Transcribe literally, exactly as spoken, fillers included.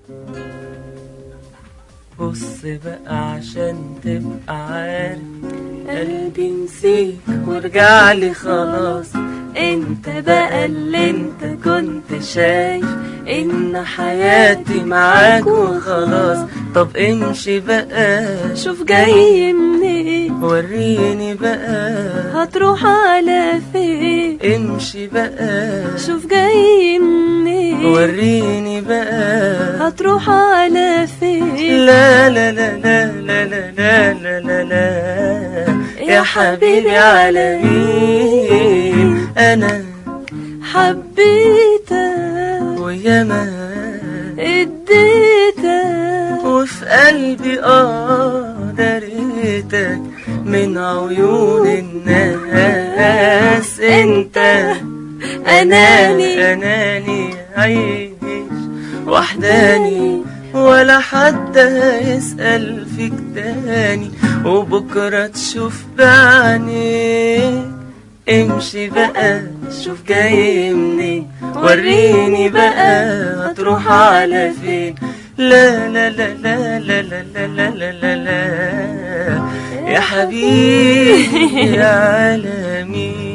بص بقى عشان تبقى عارف، قلبي نسيك وارجعلي خلاص. انت بقى اللي انت كنت شايف ان حياتي معاك وخلاص. طب امشي بقى شوف جاي منين، وريني بقى هتروح على فين. امشي بقى شوف جاي منين، وريني بقى هتروح على فين. لا لا لا لا لا لا لا لا لا لا يا حبيبي على مين انا حبيتك وياما اديتك، وفي قلبي اه دريتك من عيون الناس. انت أناني اناني عايش وحداني ولا حد هيسأل فيك تاني، وبكرة تشوف بعينيك. امشي بقى شوف جاي منين، وريني بقى هتروح على فين. لا لا لا لا لا لا لا لا لا لا يا حبيبي يا عالمي.